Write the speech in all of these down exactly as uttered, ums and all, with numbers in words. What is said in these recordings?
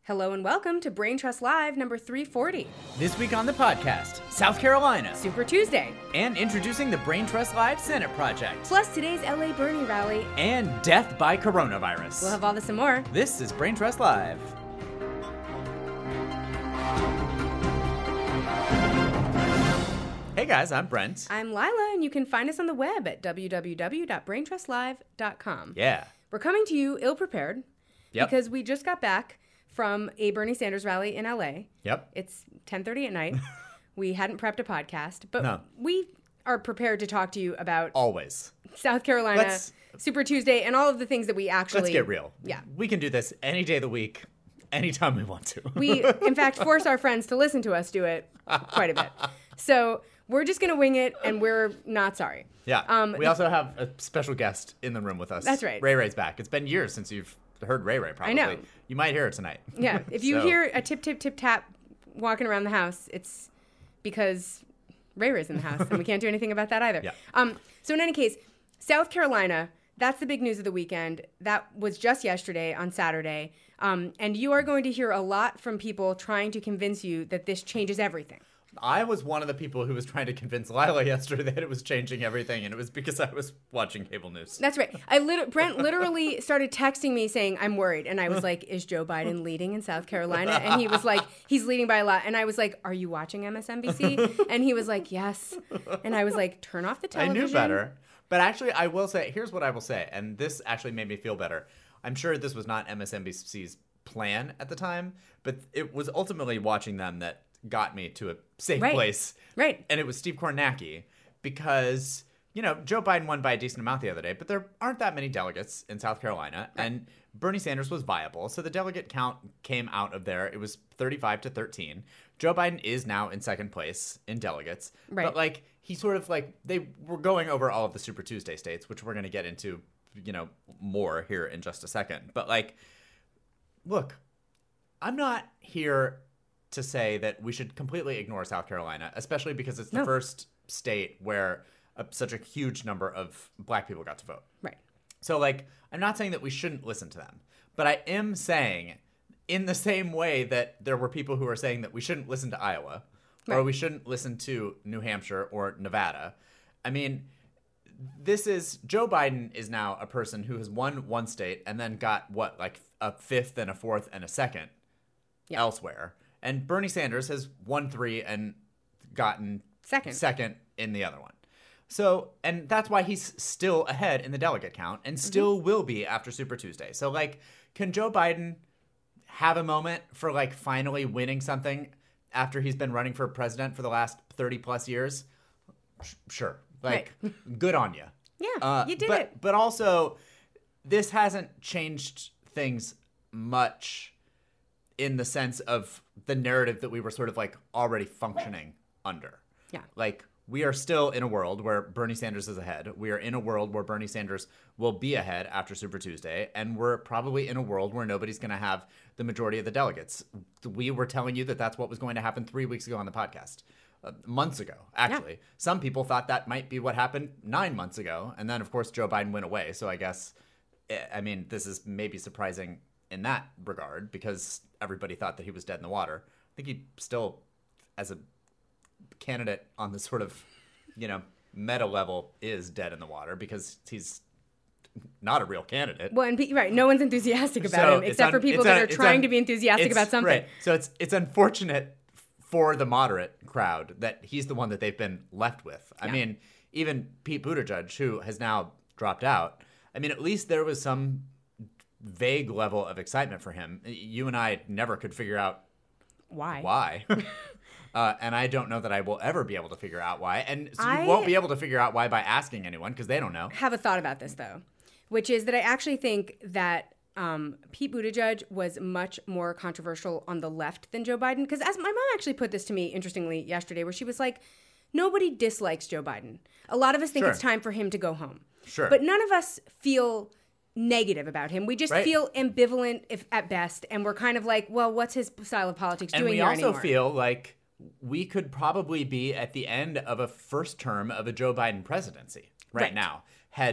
Hello and welcome to Brain Trust Live number three forty. This week on the podcast, South Carolina. Super Tuesday. And introducing the Brain Trust Live Senate Project. Plus today's L A Bernie rally. And death by coronavirus. We'll have all this and more. This is Brain Trust Live. Hey guys, I'm Brent. I'm Lila, and you can find us on the web at w w w dot brain trust live dot com. Yeah. We're coming to you ill-prepared. Yep. Because we just got back from a Bernie Sanders rally in L A. Yep. It's ten thirty at night. We hadn't prepped a podcast, but No. we are prepared to talk to you about Always. South Carolina, Let's- Super Tuesday, and all of the things that we actually... Let's get real. Yeah. We can do this any day of the week, anytime we want to. We, in fact, force our friends to listen to us do it quite a bit. So we're just going to wing it, and we're not sorry. Yeah. Um, we also have a special guest in the room with us. That's right. Ray Ray's back. It's been years since you've heard Ray Ray, probably. know. You might hear it tonight. Yeah. If you So- hear a tip, tip, tip, tap walking around the house, it's because Ray Ray's in the house, and we can't do anything about that either. Yeah. Um. So in any case, South Carolina, that's the big news of the weekend. That was just yesterday on Saturday. Um, and you are going to hear a lot from people trying to convince you that this changes everything. I was one of the people who was trying to convince Lila yesterday that it was changing everything, and it was because I was watching cable news. That's right. I lit- Brent literally started texting me saying, I'm worried. And I was like, is Joe Biden leading in South Carolina? And he was like, he's leading by a lot. And I was like, are you watching M S N B C? And he was like, yes. And I was like, turn off the I television. knew better. But actually, I will say, here's what I will say, and this actually made me feel better. I'm sure this was not M S N B C's plan at the time, but it was ultimately watching them that got me to a safe Right. place. Right. And it was Steve Kornacki because, you know, Joe Biden won by a decent amount the other day, but there aren't that many delegates in South Carolina. Right. And Bernie Sanders was viable. So the delegate count came out of there. It was thirty-five to thirteen. Joe Biden is now in second place in delegates. Right. But like, he sort of like, they were going over all of the Super Tuesday states, which we're going to get into, you know, more here in just a second. But like, look, I'm not here to say that we should completely ignore South Carolina, especially because it's the No. first state where uh, such a huge number of black people got to vote. Right. So, like, I'm not saying that we shouldn't listen to them, but I am saying, in the same way that there were people who are saying that we shouldn't listen to Iowa, or Right. we shouldn't listen to New Hampshire or Nevada. I mean, this is Joe Biden is now a person who has won one state and then got what, like a fifth and a fourth and a second Yeah. elsewhere. And Bernie Sanders has won three and gotten Second. second in the other one. So, and that's why he's still ahead in the delegate count and still Mm-hmm. will be after Super Tuesday. So, like, can Joe Biden have a moment for, like, finally winning something after he's been running for president for the last thirty plus years? Sh- Sure. Like, good on you. Yeah, you did but, it. But also, this hasn't changed things much in the sense of the narrative that we were sort of like already functioning under. Yeah. Like, we are still in a world where Bernie Sanders is ahead. We are in a world where Bernie Sanders will be ahead after Super Tuesday. And we're probably in a world where nobody's going to have the majority of the delegates. We were telling you that that's what was going to happen three weeks ago on the podcast. Uh, months ago, actually. Yeah. Some people thought that might be what happened nine months ago. And then, of course, Joe Biden went away. So I guess, eh, I mean, this is maybe surprising in that regard because everybody thought that he was dead in the water. I think he still, as a candidate on the sort of, you know, meta level, is dead in the water because he's not a real candidate. Well, and pe- right, no one's enthusiastic about So him it's except un- for people it's that un- are it's trying un- to be enthusiastic it's- about something. Right. So it's it's unfortunate for the moderate crowd that he's the one that they've been left with. I Yeah. mean, even Pete Buttigieg, who has now dropped out, I mean, at least there was some vague level of excitement for him. You and I never could figure out Why? why. Uh, and I don't know that I will ever be able to figure out why. And so you I- won't be able to figure out why by asking anyone because they don't know. Have a thought about this, though, which is that I actually think that um, Pete Buttigieg was much more controversial on the left than Joe Biden. Because as my mom actually put this to me, interestingly, yesterday, where she was like, nobody dislikes Joe Biden. A lot of us think Sure. it's time for him to go home. Sure. But none of us feel negative about him. We just Right. feel ambivalent if at best. And we're kind of like, well, what's his style of politics And doing we here also anymore? feel like we could probably be at the end of a first term of a Joe Biden presidency right, Right. now, had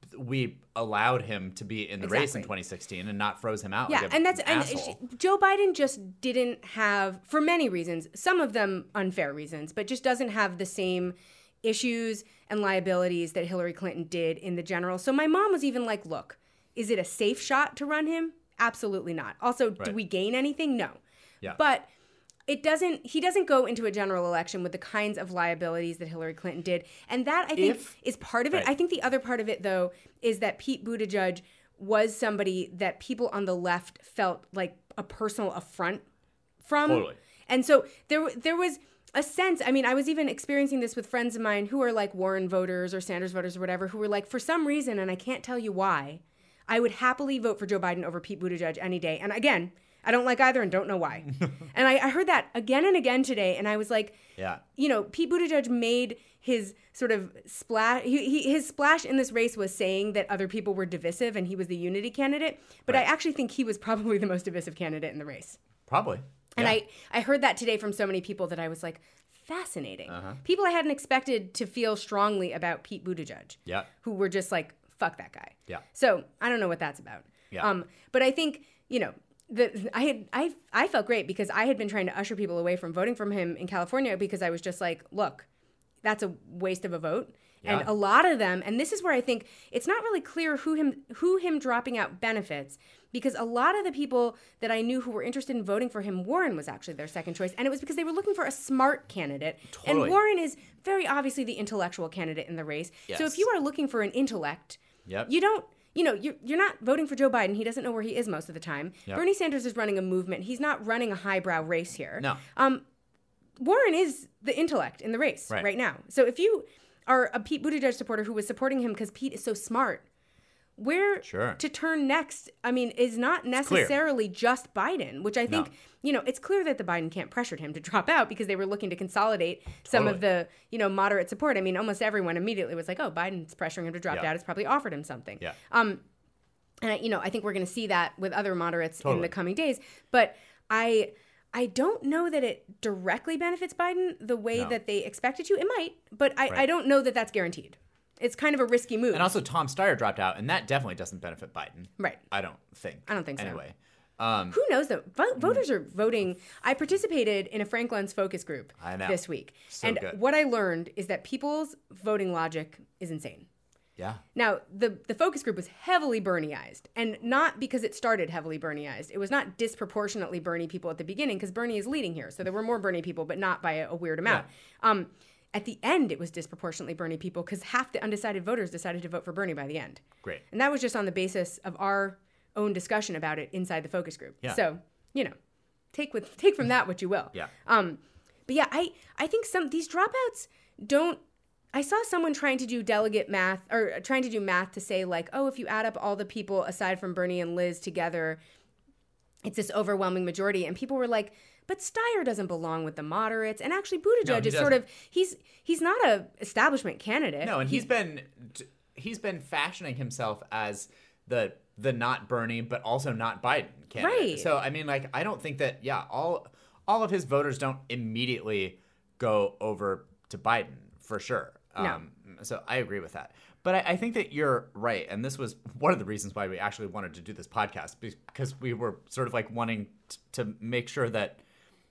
we allowed him to be in the race in Exactly. twenty sixteen and not froze him out. Yeah, like a, and that's an and asshole. she, Joe Biden just didn't have, for many reasons, some of them unfair reasons, but just doesn't have the same issues and liabilities that Hillary Clinton did in the general. So my mom was even like, look, is it a safe shot to run him? Absolutely not. Also, do Right. we gain anything? No. Yeah. But it doesn't, he doesn't go into a general election with the kinds of liabilities that Hillary Clinton did. And that, I think, If- is part of it. right. I think the other part of it, though, is that Pete Buttigieg was somebody that people on the left felt like a personal affront from. Totally. And so there, there was a sense, I mean, I was even experiencing this with friends of mine who are like Warren voters or Sanders voters or whatever, who were like, for some reason, and I can't tell you why, I would happily vote for Joe Biden over Pete Buttigieg any day. And again, I don't like either and don't know why. And I, I heard that again and again today. And I was like, Yeah. you know, Pete Buttigieg made his sort of splash. He, he, his splash in this race was saying that other people were divisive and he was the unity candidate. But Right. I actually think he was probably the most divisive candidate in the race. Probably. And Yeah. I, I heard that today from so many people that I was like, fascinating. Uh-huh. People I hadn't expected to feel strongly about Pete Buttigieg. Yeah. Who were just like, fuck that guy. Yeah. So I don't know what that's about. Yeah. Um, but I think, you know, the, I had I I felt great because I had been trying to usher people away from voting from him in California because I was just like, look, that's a waste of a vote. Yeah. And a lot of them, and this is where I think it's not really clear who him who him dropping out benefits, because a lot of the people that I knew who were interested in voting for him, Warren was actually their second choice, and it was because they were looking for a smart candidate. Totally. And Warren is very obviously the intellectual candidate in the race. So Yes. if you are looking for an intellect, Yep. you don't, you know, you're, you're not voting for Joe Biden. He doesn't know where he is most of the time. Yep. Bernie Sanders is running a movement. He's not running a highbrow race here. No. Um, Warren is the intellect in the race Right. right, now. So if you are a Pete Buttigieg supporter who was supporting him because Pete is so smart, where Sure. to turn next, I mean, is not clear. necessarily just Biden, which I think, No. you know, it's clear that the Biden camp pressured him to drop out because they were looking to consolidate some of Totally. the, you know, moderate support. I mean, almost everyone immediately was like, oh, Biden's pressuring him to drop Yeah. out. It's probably offered him something. Yeah. Um, and I, you know, I think we're going to see that with other moderates in Totally. the coming days. But I, I don't know that it directly benefits Biden the way No. that they expect it to. It might, but I, I Right. don't know that that's guaranteed. It's kind of a risky move. And also, Tom Steyer dropped out, and that definitely doesn't benefit Biden. Right. I don't think. I don't think so. Anyway. Um, Who knows though? Vo- voters are voting. I participated in a Frank Luntz focus group I know. this week. So and good. what I learned is that people's voting logic is insane. yeah. Now, the, the focus group was heavily Bernieized, and not because it started heavily Bernieized. It was not disproportionately Bernie people at the beginning, because Bernie is leading here. So there were more Bernie people, but not by a, a weird amount. Um, at the end, it was disproportionately Bernie people, because half the undecided voters decided to vote for Bernie by the end. Great. And that was just on the basis of our own discussion about it inside the focus group. Yeah. So, you know, take with take from that what you will. Yeah. Um, but yeah, I, I think some these dropouts don't. I saw someone trying to do delegate math or trying to do math to say like, oh, if you add up all the people aside from Bernie and Liz together, it's this overwhelming majority. And people were like, but Steyer doesn't belong with the moderates. And actually, Buttigieg No, he is sort doesn't. of he's he's not a establishment candidate. No, and he's been he's been fashioning himself as the the not Bernie, but also not Biden candidate. Right. So I mean, like, I don't think that yeah, all all of his voters don't immediately go over to Biden for sure. No. Um, so I agree with that. But I, I think that you're right, and this was one of the reasons why we actually wanted to do this podcast, because we were sort of like wanting t- to make sure that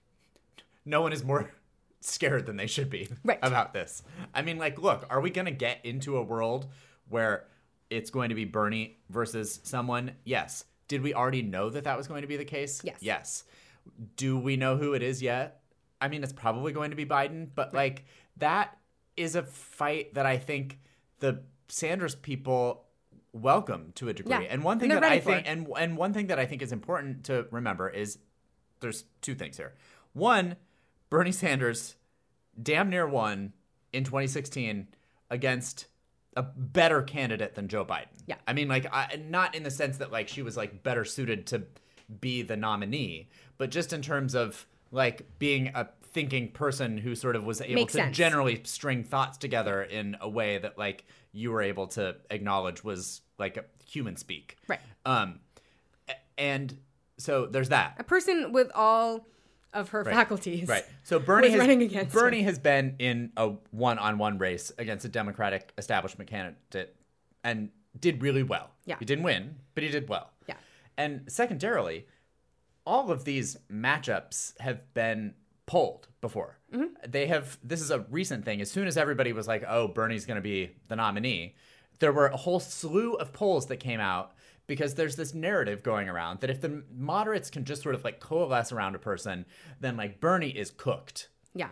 no one is more scared than they should be Right. about this. I mean, like, look, are we going to get into a world where it's going to be Bernie versus someone? Yes. Did we already know that that was going to be the case? Yes. Yes. Do we know who it is yet? I mean, it's probably going to be Biden, but like, that is a fight that I think the Sanders people welcome to a degree. Yeah. And one thing And they're that I ready for think it. and and one thing that I think is important to remember is there's two things here. One, Bernie Sanders damn near won in twenty sixteen against a better candidate than Joe Biden. Yeah. I mean, like, I, not in the sense that like she was like better suited to be the nominee, but just in terms of like being a thinking person who sort of was able Makes to sense. generally string thoughts together in a way that like you were able to acknowledge was like a human speak. Right. Um, a- and so there's that. A person with all of her Right. faculties. Right. So Bernie was has, running against Bernie her. has been in a one-on-one race against a Democratic establishment candidate and did really well. Yeah. He didn't win, but he did well. Yeah. And secondarily, all of these matchups have been polled before. Mm-hmm. They have, this is a recent thing. As soon as everybody was like, oh, Bernie's going to be the nominee, there were a whole slew of polls that came out because there's this narrative going around that if the moderates can just sort of like coalesce around a person, then like Bernie is cooked. Yeah.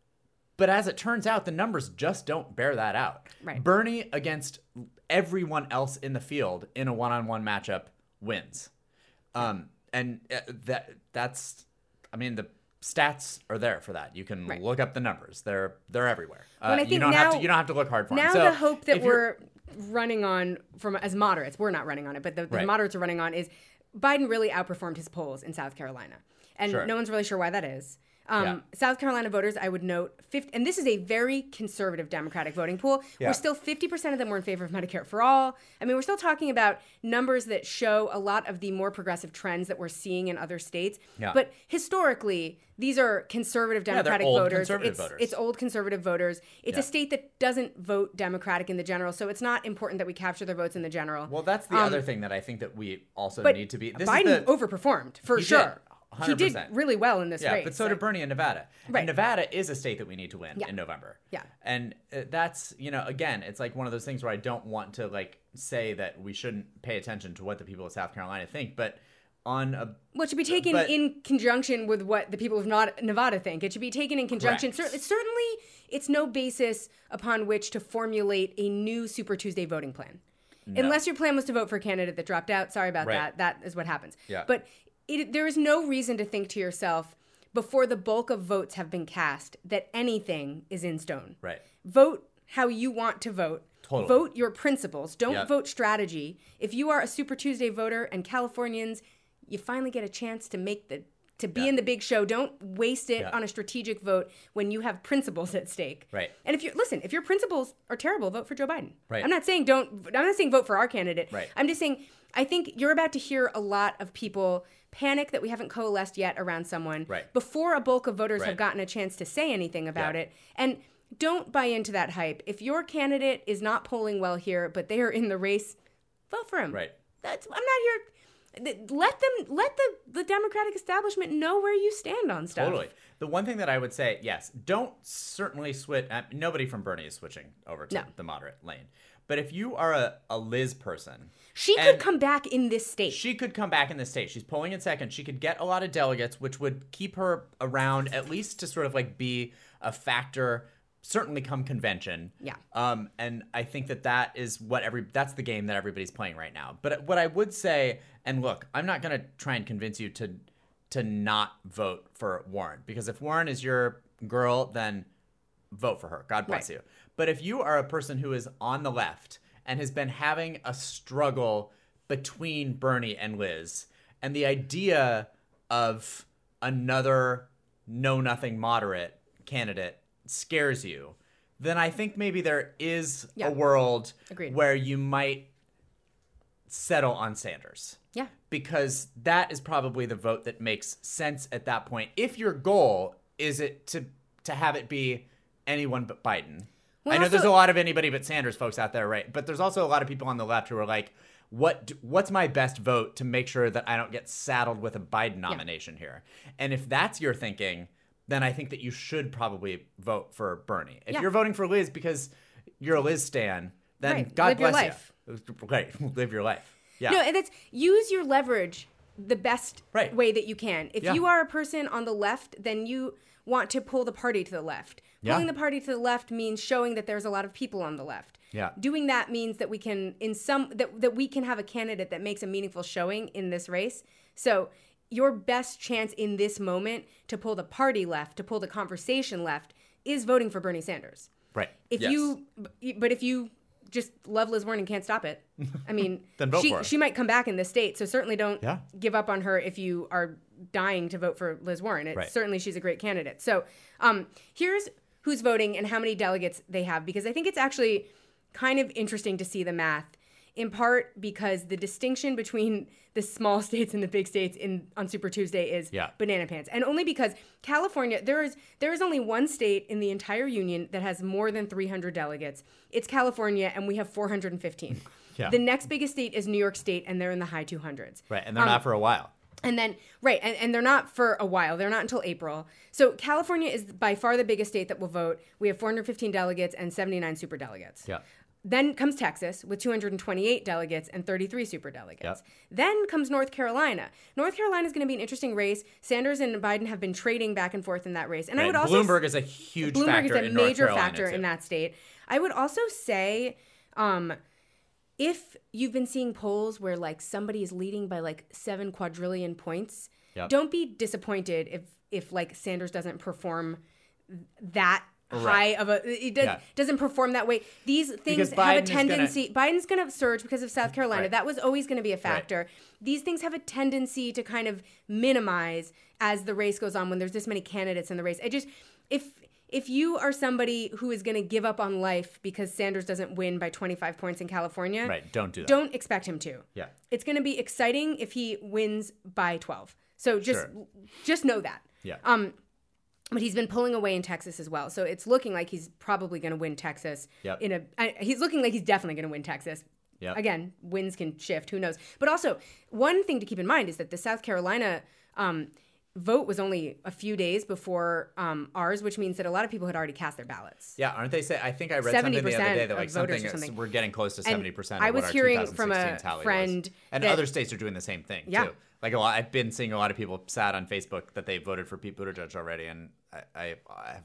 But as it turns out, the numbers just don't bear that out. Right. Bernie against everyone else in the field in a one-on-one matchup wins. Um, and uh, that that's, I mean, the stats are there for that. You can right. look up the numbers. They're they're everywhere. Uh, well, I think you don't now, have to you don't have to look hard for them. Now So the hope that if you're- we're running on from as moderates, we're not running on it, but the, the Right. moderates are running on is Biden really outperformed his polls in South Carolina. And Sure. no one's really sure why that is. Um, Yeah. South Carolina voters, I would note, fifty, and this is a very conservative Democratic voting pool. Yeah. We're still fifty percent of them were in favor of Medicare for all. I mean, we're still talking about numbers that show a lot of the more progressive trends that we're seeing in other states. Yeah. But historically, these are conservative Yeah, they're Democratic old voters. conservative it's, voters. it's old conservative voters. It's Yeah. a state that doesn't vote Democratic in the general, so it's not important that we capture their votes in the general. well, that's the Um, other thing that I think that we also but need to be. This Biden is the, overperformed for He did, sure. one He hundred did percent. really well in this Yeah, race. but so did Bernie in Nevada. Right. And Nevada is a state that we need to win Yeah. in November. Yeah. And uh, that's, you know, again, it's like one of those things where I don't want to like say that we shouldn't pay attention to what the people of South Carolina think, but on a Well, it should be taken But- in conjunction with what the people of Nod- Nevada think. It should be taken in conjunction. Correct. Cer- certainly, it's no basis upon which to formulate a new Super Tuesday voting plan. Unless your plan was to vote for a candidate that dropped out. Sorry about Right. that. That is what happens. Yeah. But it, there is no reason to think to yourself, before the bulk of votes have been cast, that anything is in stone. right. Vote how you want to vote. Totally. Vote your principles. Don't Yep. vote strategy. If you are a Super Tuesday voter and Californians, you finally get a chance to make the to be Yeah. in the big show. Don't waste it Yeah. on a strategic vote when you have principles at stake. Right. And if you listen, if your principles are terrible, vote for Joe Biden. Right. I'm not saying don't. I'm not saying vote for our candidate. Right. I'm just saying I think you're about to hear a lot of people panic that we haven't coalesced yet around someone Right. before a bulk of voters Right. have gotten a chance to say anything about Yeah. it. And don't buy into that hype. If your candidate is not polling well here, but they are in the race, vote for him. Right. That's I'm not here. th- Let them let the, the Democratic establishment know where you stand on stuff. Totally. The one thing that I would say, yes, don't certainly switch. Uh, nobody from Bernie is switching over to No. the moderate lane. But if you are a, a Liz person, She and could come back in this state. she could come back in this state. She's polling in second. She could get a lot of delegates, which would keep her around at least to sort of like be a factor. Certainly come convention. Yeah. Um, and I think that that is what every that's the game that everybody's playing right now. But what I would say, and look, I'm not going to try and convince you to to not vote for Warren, because if Warren is your girl, then vote for her. God bless Right. you. But if you are a person who is on the left and has been having a struggle between Bernie and Liz, and the idea of another know-nothing moderate candidate scares you, then I think maybe there is Yeah. a world Agreed. where you might settle on Sanders. Yeah. Because that is probably the vote that makes sense at that point. If your goal is it to to have it be anyone but Biden. Well, I know also- there's a lot of anybody but Sanders folks out there, right? But there's also a lot of people on the left who are like, what do- what's my best vote to make sure that I don't get saddled with a Biden nomination here? And if that's your thinking, then I think that you should probably vote for Bernie. If Yeah. you're voting for Liz because you're a Liz stan, then Right. God Live your bless life. you. Right. Live your life. Yeah. No, and it's use your leverage the best Right. way that you can. If Yeah. you are a person on the left, then you want to pull the party to the left. Yeah. Pulling the party to the left means showing that there's a lot of people on the left. Yeah. Doing that means that we can in some that that we can have a candidate that makes a meaningful showing in this race. So your best chance in this moment to pull the party left, to pull the conversation left, is voting for Bernie Sanders. Right. If Yes. you, but if you just love Liz Warren and can't stop it, I mean, Then vote she for her. she might come back in this state. So certainly don't Yeah. give up on her if you are dying to vote for Liz Warren. It, Right. Certainly, she's a great candidate. So um, here's who's voting and how many delegates they have, because I think it's actually kind of interesting to see the math. In part because the distinction between the small states and the big states in on Super Tuesday is Yeah. banana pants, and only because California, there is there is only one state in the entire union that has more than three hundred delegates. It's California, and we have four hundred fifteen. Yeah. The next biggest state is New York State, and they're in the high two hundreds. Right, and they're Um, not for a while. And then, right, and, and they're not for a while. They're not until April. So California is by far the biggest state that will vote. We have four hundred fifteen delegates and seventy-nine superdelegates. Yeah. Then comes Texas with two hundred twenty-eight delegates and thirty-three superdelegates. Yep. Then comes North Carolina. North Carolina is going to be an interesting race. Sanders and Biden have been trading back and forth in that race. And I Right, would also Bloomberg is a huge Bloomberg factor is a in North major Carolina, factor too. in that state. I would also say, um, if you've been seeing polls where like somebody is leading by like seven quadrillion points, Yep. don't be disappointed if if like Sanders doesn't perform that high Right. of a it does, Yeah. doesn't perform that way. These things Because have Biden a is gonna- tendency. Biden's going to surge because of South Carolina. Right. That was always going to be a factor. These things have a tendency to kind of minimize as the race goes on when there's this many candidates in the race. I just if if you are somebody who is going to give up on life because Sanders doesn't win by twenty-five points in California, Right, don't do that. don't expect him to. Yeah. It's going to be exciting if he wins by twelve. So just Sure. just know that. Yeah. Um, but he's been pulling away in Texas as well. So it's looking like he's probably going to win Texas. Yep. In a, I, he's looking like he's definitely going to win Texas. Yep. Again, wins can shift. Who knows? But also, one thing to keep in mind is that the South Carolina um, vote was only a few days before um, ours, which means that a lot of people had already cast their ballots. Yeah, aren't they say? I think I read something the other day that of like voters something, or something. we're getting close to seventy percent. I of was what our hearing from a twenty sixteen tally friend was. and that- other states are doing the same thing Yeah. too. Like a lot, I've been seeing a lot of people sad on Facebook that they voted for Pete Buttigieg already, and I, I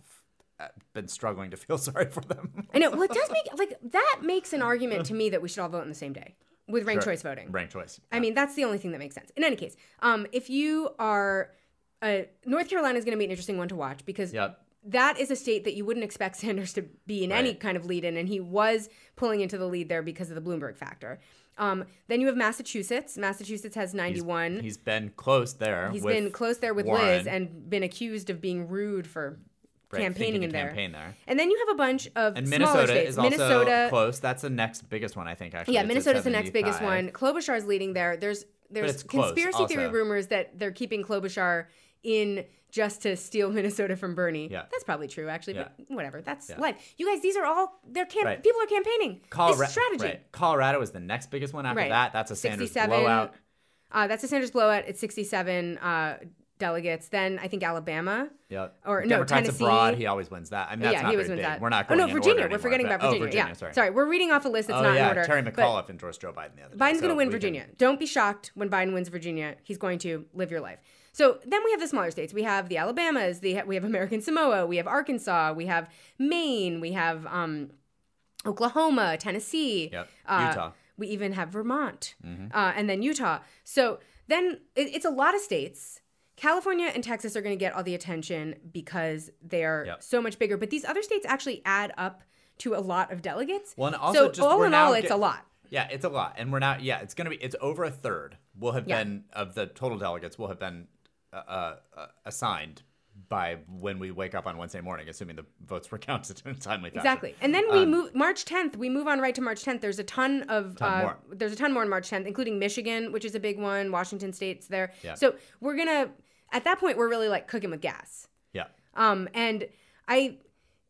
I've been struggling to feel sorry for them. I know. Well, it does make like that makes an argument to me that we should all vote on the same day with ranked Sure. choice voting. Ranked choice. I mean, that's the only thing that makes sense. In any case, um, if you are, uh, North Carolina is going to be an interesting one to watch because Yep. that is a state that you wouldn't expect Sanders to be in any Right. kind of lead in, and he was pulling into the lead there because of the Bloomberg factor. Um, then you have Massachusetts. Massachusetts has ninety-one. He's, he's been close there. He's with been close there with Warren. Liz and been accused of being rude for Right, campaigning thinking in to there. campaign there. And then you have a bunch of And smaller Minnesota states. is also Minnesota, close. That's the next biggest one, I think. Actually, yeah, It's at Minnesota's the next biggest seventy-five. one. Klobuchar's leading there. There's there's it's close conspiracy theory also. rumors that they're keeping Klobuchar in just to steal Minnesota from Bernie. Yeah. That's probably true, actually, Yeah. but whatever. That's Yeah. life. You guys, these are all they're camp- Right. people are campaigning. Colorado, This is strategy. Right. Colorado is the next biggest one after Right. that. That's a Sanders sixty-seven blowout. Uh, that's a Sanders blowout. It's sixty-seven uh, delegates. Then I think Alabama. Yeah. Or, no, Democrats Tennessee. abroad, he always wins that. I mean, that's yeah, not he very always wins big. that. We're not Oh going no, in Virginia. order We're anymore, forgetting but- about Virginia. Oh, Virginia, yeah, sorry. sorry. We're reading off a list that's Oh not yeah, in order. Terry but- McAuliffe endorsed Joe Biden the other day. Biden's so going to win we can- Virginia. Don't be shocked when Biden wins Virginia. He's going to live your life. So then we have the smaller states. We have the Alabamas. The, we have American Samoa. We have Arkansas. We have Maine. We have um, Oklahoma, Tennessee. Yep. uh, Utah. We even have Vermont. Mm-hmm. Uh, and then Utah. So then it, it's a lot of states. California and Texas are going to get all the attention because they are Yep. so much bigger. But these other states actually add up to a lot of delegates. Well, and also so just all we're in now all, it's get- a lot. Yeah, it's a lot, and we're not. Yeah, it's gonna be. It's over a third. Will have Yeah. been of the total delegates. Will have been uh, uh, assigned by when we wake up on Wednesday morning, assuming the votes were counted in a timely fashion. Exactly. And then we Um, move March tenth. We move on right to March tenth. There's a ton of Ton uh, more. there's a ton more on March tenth, including Michigan, which is a big one. Washington State's there. Yeah. So we're gonna at that point we're really like cooking with gas. Yeah. Um, and I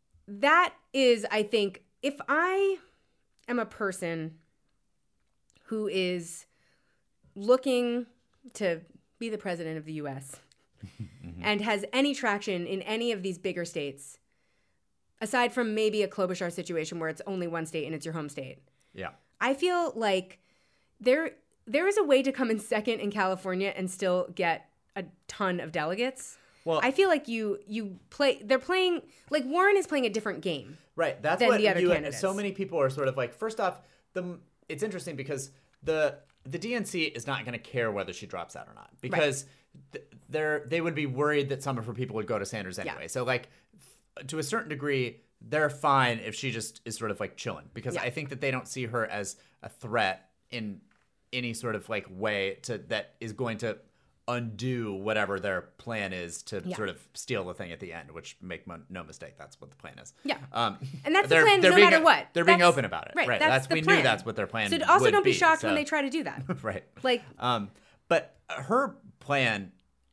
that is I think if I am a person who is looking to be the president of the U S Mm-hmm. and has any traction in any of these bigger states, aside from maybe a Klobuchar situation where it's only one state and it's your home state, Yeah. I feel like there there is a way to come in second in California and still get a ton of delegates. Well, I feel like you you play they're playing like Warren is playing a different game. Right. That's than what the other you, candidates. so many people are sort of like. First off, the it's interesting because the the D N C is not going to care whether she drops out or not because th- they're they would be worried that some of her people would go to Sanders anyway. Yeah. So like f- to a certain degree, they're fine if she just is sort of like chilling because Yeah. I think that they don't see her as a threat in any sort of like way to that is going to undo whatever their plan is to Yeah. sort of steal the thing at the end, which make mo- no mistake, that's what the plan is. Yeah. Um, And that's the they're- plan they're no being- matter what. They're being That's- open about it. right, Right. that's That's, the we plan. knew that's what their plan So also would don't be, be, shocked so- when they try to do that. right. Like Um, but her plan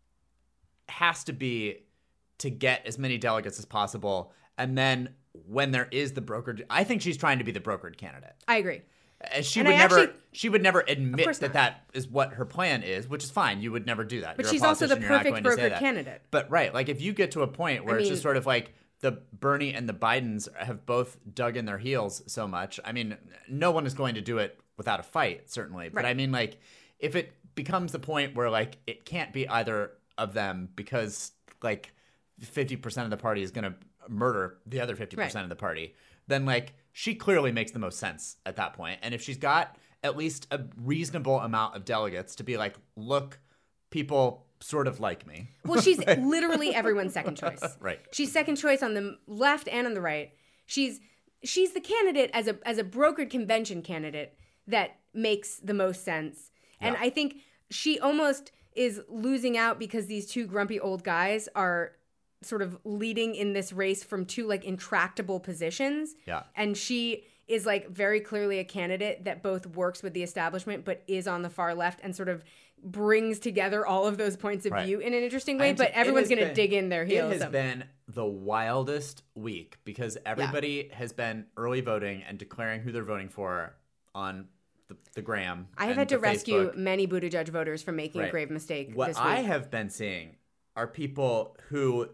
has to be to get as many delegates as possible. And then when there is the brokered, I think she's trying to be the brokered candidate. I agree. And she And would I never actually- she would never admit course that not. that is what her plan is, which is fine. You would never do that. But You're a she's also the politician, you're not perfect going to say brokered that. candidate. But right, like if you get to a point where I it's mean- just sort of like the Bernie and the Bidens have both dug in their heels so much. I mean, no one is going to do it without a fight, certainly. But Right. I mean, like, if it becomes the point where like it can't be either of them because like fifty percent of the party is going to murder the other fifty percent Right. of the party, then like she clearly makes the most sense at that point. And if she's got at least a reasonable amount of delegates to be like, look, people sort of like me. Well, she's literally everyone's second choice. Right. She's second choice on the left and on the right. She's she's the candidate as a as a brokered convention candidate that makes the most sense. And Yeah. I think she almost is losing out because these two grumpy old guys are sort of leading in this race from two like intractable positions. Yeah. And she is like very clearly a candidate that both works with the establishment but is on the far left and sort of brings together all of those points of Right. view in an interesting way. And But it everyone's has going to been- dig in their heels. It has Um, been the wildest week because everybody has been early voting and declaring who they're voting for on the, the gram. I have and had to the rescue Facebook. many Buttigieg voters from making a Right. grave mistake What this week. I have been seeing are people who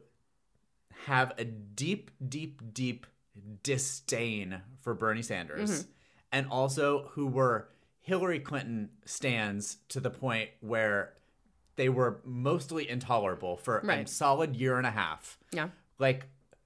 have a deep, deep, deep disdain for Bernie Sanders, Mm-hmm. and also who were Hillary Clinton stands to the point where they were mostly intolerable for a Right. solid year and a half. Yeah. Like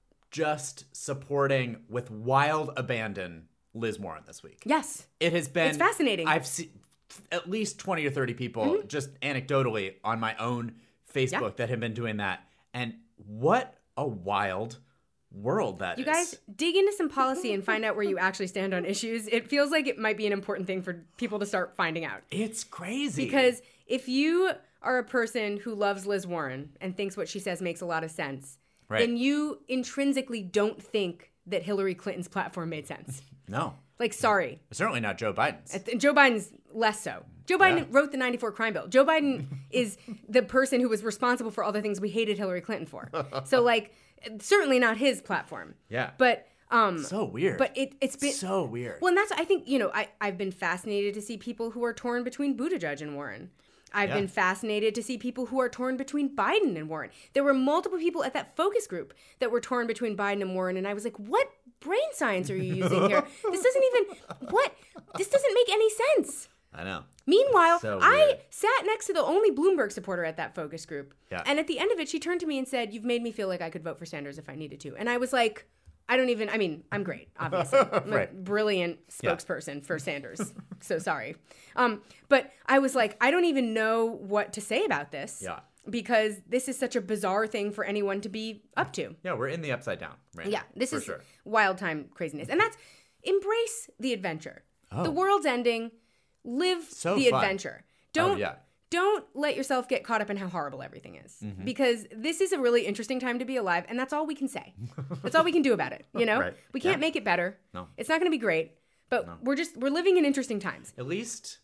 just supporting with wild abandon Liz Warren this week. Yes. It has been It's fascinating. I've seen at least twenty or thirty people just anecdotally on my own Facebook Mm-hmm. Yeah. that have been doing that. And what a wild world that You is. guys dig into some policy and find out where you actually stand on issues. It feels like it might be an important thing for people to start finding out. It's crazy. Because if you are a person who loves Liz Warren and thinks what she says makes a lot of sense, Right. then you intrinsically don't think that Hillary Clinton's platform made sense. No. Like, sorry. Certainly not Joe Biden's. And Joe Biden's less so. Joe Biden Yeah. wrote the ninety-four crime bill. Joe Biden is the person who was responsible for all the things we hated Hillary Clinton for. So, like, certainly not his platform. Yeah. But, um, So weird. but it, it's been so weird. well, and that's I think you know I I've been fascinated to see people who are torn between Buttigieg and Warren. I've Yeah. been fascinated to see people who are torn between Biden and Warren. There were multiple people at that focus group that were torn between Biden and Warren, and I was like, "What brain science are you using here? This doesn't even what this doesn't make any sense." I know. Meanwhile, So I weird. sat next to the only Bloomberg supporter at that focus group. Yeah. And at the end of it, she turned to me and said, "You've made me feel like I could vote for Sanders if I needed to." And I was like, I don't even, I mean, I'm great, obviously. I'm a Right. brilliant Yeah. spokesperson for Sanders. So sorry. Um, but I was like, I don't even know what to say about this. Yeah. Because this is such a bizarre thing for anyone to be up to. Yeah, we're in the upside down right Yeah, now, this for is sure. wild time craziness. And that's embrace the adventure. Oh. The world's ending. Live So the fun. adventure. Don't Oh, yeah. don't let yourself get caught up in how horrible everything is. Mm-hmm. Because this is a really interesting time to be alive, and that's all we can say. That's all we can do about it, you know? Right. We can't Yeah. make it better. No. It's not going to be great, but we're just we're living in interesting times. At least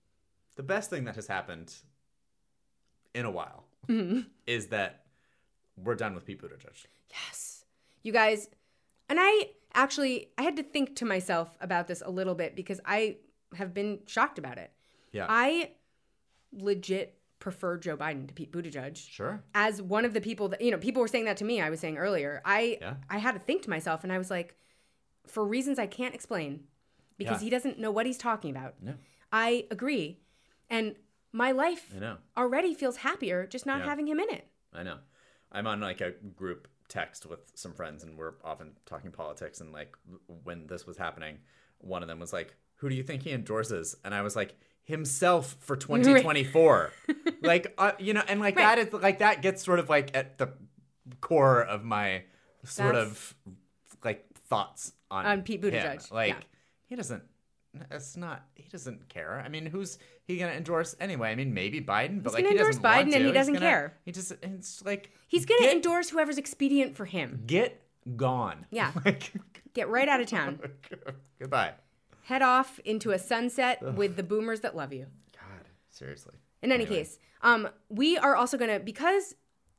the best thing that has happened in a while Mm-hmm. is that we're done with Pete Buttigieg. Yes. You guys, and I actually I had to think to myself about this a little bit because I have been shocked about it. Yeah. I legit prefer Joe Biden to Pete Buttigieg. Sure. As one of the people that, you know, people were saying that to me, I was saying earlier. I Yeah. I had to think to myself and I was like, for reasons I can't explain, because Yeah. he doesn't know what he's talking about. No. I agree. And my life I know. already feels happier just not Yeah. having him in it. I know. I'm on like a group text with some friends and we're often talking politics, and like when this was happening, one of them was like, "Who do you think he endorses?" And I was like, "Himself for twenty twenty-four." Like uh, you know, and like Right. that is like that gets sort of like at the core of my sort That's- of like thoughts on On Pete him. Buttigieg, Like yeah. he doesn't it's not he doesn't care. I mean, who's he gonna endorse anyway? I mean, maybe Biden, but He's like gonna he endorse doesn't want Biden and to. he He's doesn't gonna- care. He just it's like He's going to get- endorse whoever's expedient for him. Get gone. Yeah. Like, Get right out of town. goodbye. Head off into a sunset with the boomers that love you. God, seriously. In any Anyway. case, um, we are also going to, because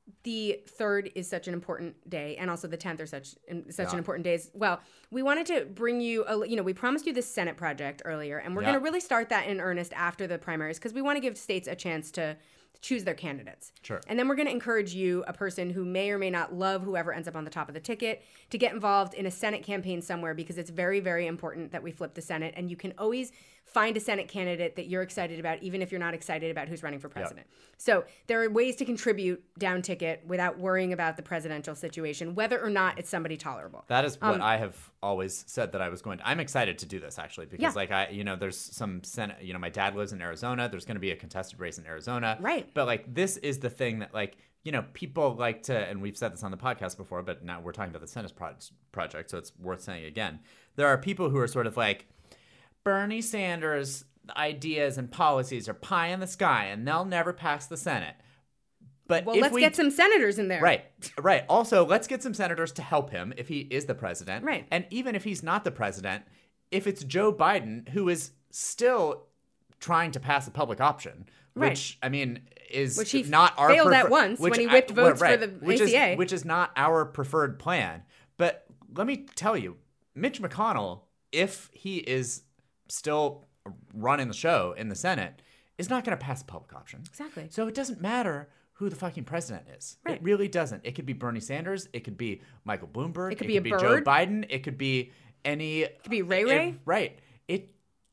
the third is such an important day, and also the tenth are such such Yeah. an important day as well. We wanted to bring you, a, you know, we promised you this Senate project earlier, and we're Yeah. going to really start that in earnest after the primaries because we want to give states a chance to choose their candidates. Sure. And then we're going to encourage you, a person who may or may not love whoever ends up on the top of the ticket, to get involved in a Senate campaign somewhere because it's very, very important that we flip the Senate. And you can always find a Senate candidate that you're excited about, even if you're not excited about who's running for president. Yep. So there are ways to contribute down ticket without worrying about the presidential situation, whether or not it's somebody tolerable. That is what Um, I have always said that I was going to. I'm excited to do this actually because Yeah. like I, you know, there's some Senate, you know, my dad lives in Arizona. There's going to be a contested race in Arizona. Right. But like this is the thing that like, you know, people like to, and we've said this on the podcast before, but now we're talking about the Senate pro- project, so it's worth saying again. There are people who are sort of like, Bernie Sanders' ideas and policies are pie in the sky and they'll never pass the Senate. But Well, if let's we, get some senators in there. Right, right. Also, let's get some senators to help him if he is the president. Right. And even if he's not the president, if it's Joe Biden, who is still trying to pass a public option, Right. which, I mean, is Which he not our failed at prefer- once which when he I- whipped well, votes for right, the which A C A. Is, which is not our preferred plan. But let me tell you, Mitch McConnell, if he is still running the show in the Senate, is not going to pass a public option. Exactly. So it doesn't matter who the fucking president is. Right. It really doesn't. It could be Bernie Sanders. It could be Michael Bloomberg. It could it be could a be Joe bird. Biden. It could be any. It could be Ray Ray. right. It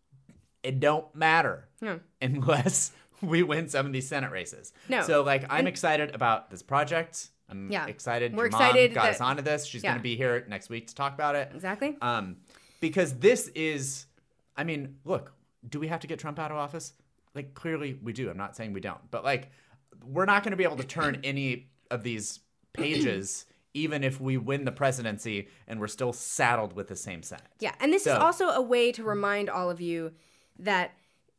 it don't matter No. unless we win some of these Senate races. No. So like I'm And- excited about this project. I'm Yeah. excited. We're Your mom excited got that- us onto this. She's Yeah. going to be here next week to talk about it. Exactly. Um, because this is, I mean, look, do we have to get Trump out of office? Like, clearly we do. I'm not saying we don't. But, like, we're not going to be able to turn any of these pages even if we win the presidency and we're still saddled with the same Senate. Yeah, and this So- is also a way to remind all of you that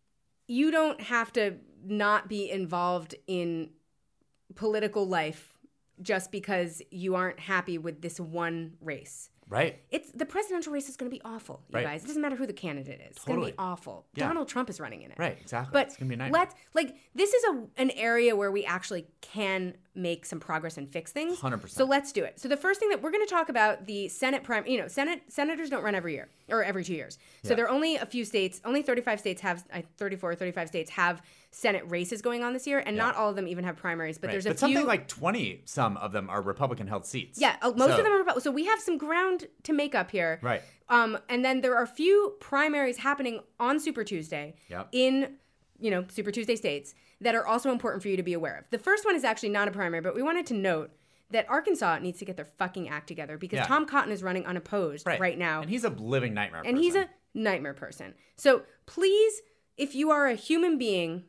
you don't have to not be involved in political life just because you aren't happy with this one race. Right? It's the presidential race is going to be awful, you Right. guys. It doesn't matter who the candidate is. It's going to Totally. be awful. Yeah. Donald Trump is running in it. Right, exactly. But it's going to be a nightmare. let's like this is a an area where we actually can make some progress and fix things. one hundred percent. So let's do it. So the first thing that we're going to talk about the Senate prime, you know, Senate senators don't run every year or every two years. So Yeah. there are only a few states, only thirty-five states have uh, thirty-four or thirty-five states have Senate races going on this year, and Yeah. not all of them even have primaries, but Right. there's a but few something like twenty, some of them are Republican held seats. Yeah, uh, most So- of them are Republican. So we have some ground to make up here. Right. Um, and then there are a few primaries happening on Super Tuesday Yep. in, you know, Super Tuesday states that are also important for you to be aware of. The first one is actually not a primary, but we wanted to note that Arkansas needs to get their fucking act together because Yeah. Tom Cotton is running unopposed right, now. And he's a living nightmare And he's a nightmare person. So please, if you are a human being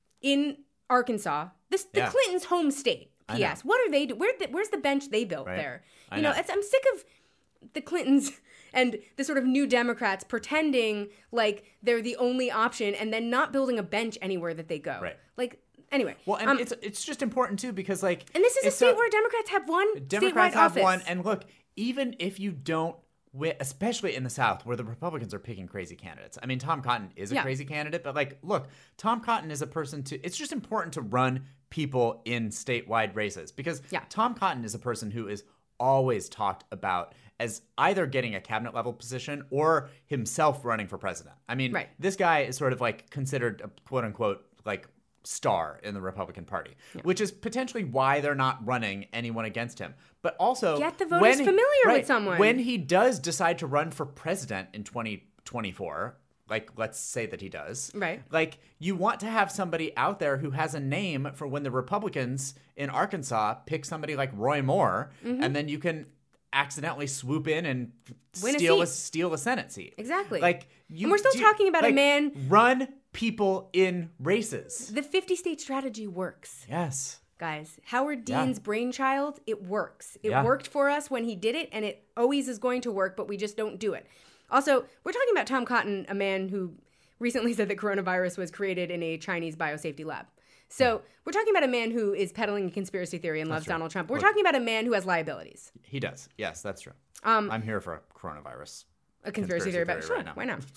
in Arkansas, this the Yeah. Clintons' home state. I P S. know. What are they do? Where the, where's the bench they built Right. there? I You know, know. it's, I'm sick of the Clintons and the sort of new Democrats pretending like they're the only option and then not building a bench anywhere that they go. Right. Like anyway. Well, and um, it's it's just important too because like and this is a it's state so- where Democrats have one Democrats statewide have office. one, and look, even if you don't win, especially in the South, where the Republicans are picking crazy candidates. I mean, Tom Cotton is a Yeah. crazy candidate, but like, look, Tom Cotton is a person to. It's just important to run people in statewide races because Yeah. Tom Cotton is a person who is always talked about as either getting a cabinet level position or himself running for president. I mean, Right. this guy is sort of like considered a quote unquote like star in the Republican Party, which is potentially why they're not running anyone against him. But also Get the voters when he- familiar with right, someone. When he does decide to run for president in twenty twenty-four, like let's say that he does. Right. Like you want to have somebody out there who has a name for when the Republicans in Arkansas pick somebody like Roy Moore, and then you can accidentally swoop in and Win a steal a, seat. steal a Senate seat. Exactly. Like you, And we're still do- talking about a like, man- run people in races. The fifty-state strategy works. Yes. Guys, Howard Yeah. Dean's brainchild, it works. It Yeah. worked for us when he did it, and it always is going to work, but we just don't do it. Also, we're talking about Tom Cotton, a man who recently said that coronavirus was created in a Chinese biosafety lab. So we're talking about a man who is peddling a conspiracy theory and loves true. Donald Trump. We're Look. talking about a man who has liabilities. He does. Yes, that's true. Um, I'm here for a coronavirus. A conspiracy, Conspiracy theory about it. theory Sure, right now. why not?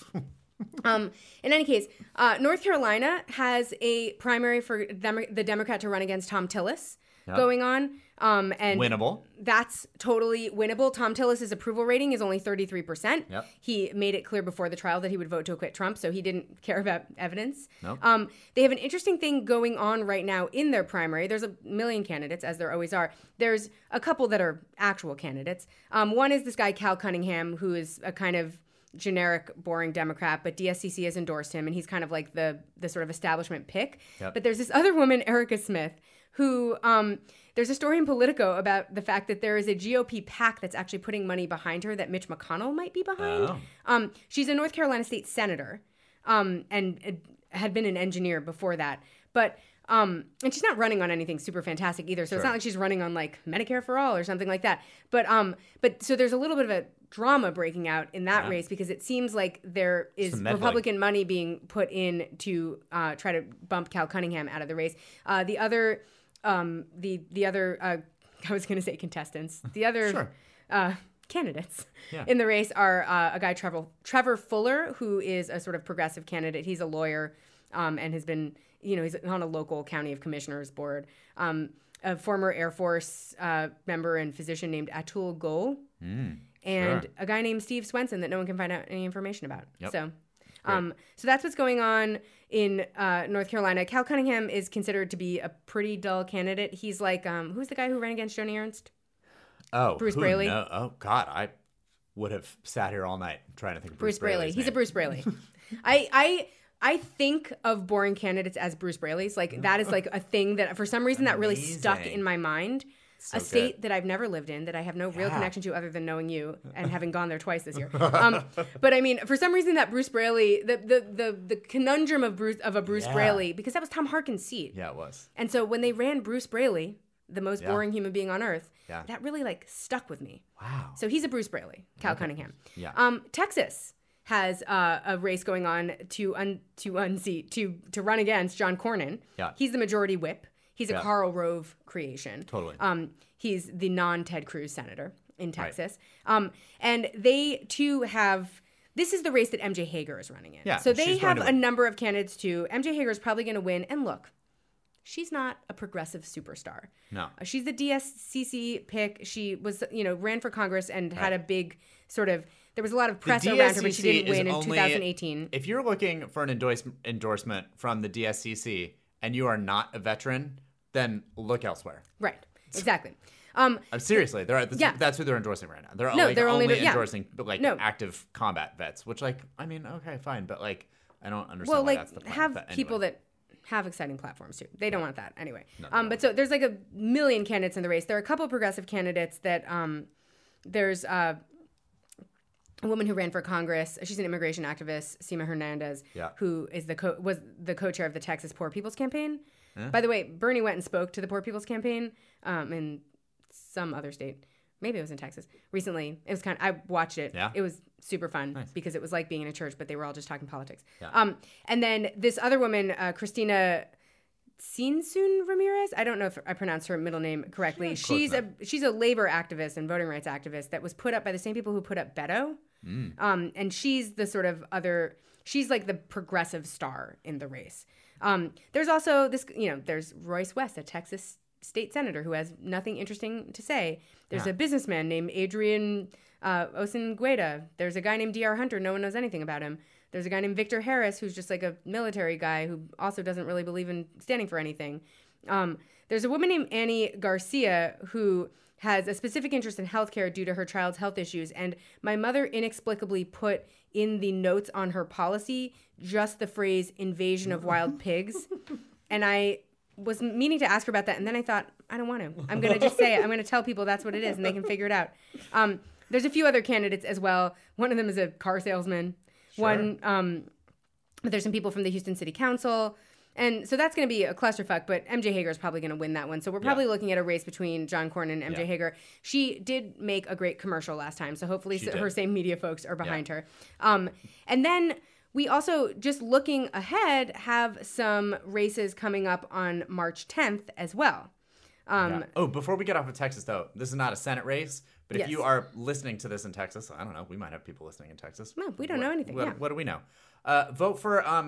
um, in any case, uh, North Carolina has a primary for Demo- the Democrat to run against Tom Tillis. Yep. going on. Um, and Winnable. That's totally winnable. Tom Tillis's approval rating is only thirty-three percent. Yep. He made it clear before the trial that he would vote to acquit Trump, so he didn't care about evidence. Nope. Um, they have an interesting thing going on right now in their primary. There's a million candidates, as there always are. There's a couple that are actual candidates. Um, one is this guy, Cal Cunningham, who is a kind of generic, boring Democrat, but D S C C has endorsed him, and he's kind of like the the sort of establishment pick. Yep. But there's this other woman, Erica Smith, who um, there's a story in Politico about the fact that there is a G O P PAC that's actually putting money behind her that Mitch McConnell might be behind. Oh. Um, she's a North Carolina state senator, um, and uh, had been an engineer before that, but. Um, and she's not running on anything super fantastic either. So Sure. it's not like she's running on like Medicare for all or something like that. But um, but so there's a little bit of a drama breaking out in that Yeah. race because it seems like there is Some meddling. Republican money being put in to uh, try to bump Cal Cunningham out of the race. Uh, the other, um, the the other, uh, I was going to say contestants. The other. Sure. Uh, candidates Yeah. in the race are uh, a guy Trevor Trevor Fuller, who is a sort of progressive candidate. He's a lawyer um, and has been, you know, he's on a local county of commissioners board. Um, a former Air Force uh, member and physician named Atul Goel, Mm, and sure. a guy named Steve Swenson that no one can find out any information about. Yep. So, um, so that's what's going on in uh, North Carolina. Cal Cunningham is considered to be a pretty dull candidate. He's like, um, who's the guy who ran against Joni Ernst? Oh, Bruce who Braley. kno- Oh God, I would have sat here all night trying to think of Bruce, Bruce Braley. Braley's He's a name. Bruce Braley. I I I think of boring candidates as Bruce Braley's. Like that is like a thing that for some reason that really stuck Amazing. in my mind. So a state good. that I've never lived in, that I have no real Yeah. connection to other than knowing you and having gone there twice this year. Um, but I mean, for some reason that Bruce Braley, the the the, the conundrum of Bruce of a Bruce Yeah. Braley, because that was Tom Harkin's seat. Yeah, it was. And so when they ran Bruce Braley, the most Yeah. boring human being on earth, Yeah. that really like stuck with me. Wow. So he's a Bruce Braley, Cal Cunningham. Yeah. Um, Texas has uh, a race going on to un- to unseat to to run against John Cornyn. Yeah. He's the majority whip. He's a Yeah. Karl Rove creation. Totally. Um, he's the non-Ted Cruz senator in Texas. Um, and they too have. This is the race that M J Hager is running in. Yeah, So they she's going have to a win. number of candidates too. M J Hager is probably going to win. And look, she's not a progressive superstar. No. Uh, She's the D S C C pick. She was, you know, ran for Congress and had a big sort of. There was a lot of press The around her, but she D S C C didn't is win in only- twenty eighteen. If you're looking for an endorse- endorsement from the D S C C and you are not a veteran, then look elsewhere. Right. Exactly. Um, I'm seriously, they're that's, Yeah. that's who they're endorsing right now. They're No, like, they're only only, the- yeah. endorsing like No. active combat vets, which like I mean, okay, fine, but like I don't understand well, why like that's the plan. have but anyway. people that have exciting platforms too. They don't want that anyway. No, they um, don't. but so there's like a million candidates in the race. There are a couple of progressive candidates that um, there's uh, a woman who ran for Congress. She's an immigration activist, Sima Hernandez, Yeah. who is the co- was the co-chair of the Texas Poor People's Campaign. By the way, Bernie went and spoke to the Poor People's Campaign um, in some other state. Maybe it was in Texas recently. It was kind of, I watched it. Yeah. It was super fun Nice. because it was like being in a church, but they were all just talking politics. Yeah. Um, and then this other woman, uh, Christina Sinsun Ramirez. I don't know if I pronounced her middle name correctly. Yeah, close she's enough. a she's a labor activist and voting rights activist that was put up by the same people who put up Beto. Mm. Um, and she's the sort of other. She's like the progressive star in the race. Um, there's also this. You know, there's Royce West, a Texas state senator who has nothing interesting to say. There's Yeah. a businessman named Adrian uh, Osengueda. There's a guy named D R Hunter. No one knows anything about him. There's a guy named Victor Harris, who's just like a military guy who also doesn't really believe in standing for anything. Um, there's a woman named Annie Garcia who has a specific interest in healthcare due to her child's health issues. And my mother inexplicably put in the notes on her policy just the phrase invasion of wild pigs. And I was meaning to ask her about that. And then I thought, I don't want to. I'm going to just say it. I'm going to tell people that's what it is and they can figure it out. Um, there's a few other candidates as well. One of them is a car salesman. One, um, but there's some people from the Houston City Council. And so that's going to be a clusterfuck, but M J Hager is probably going to win that one. So we're probably Yeah. looking at a race between John Cornyn and M J Yeah. Hager. She did make a great commercial last time, so hopefully She s- did. her same media folks are behind her. Um, and then we also, just looking ahead, have some races coming up on March tenth as well. Um, Yeah. Oh, before we get off of Texas, though, this is not a Senate race. But Yes. if you are listening to this in Texas, I don't know, we might have people listening in Texas. No, we don't What- know anything, What, yeah. what do we know? Uh, vote for um,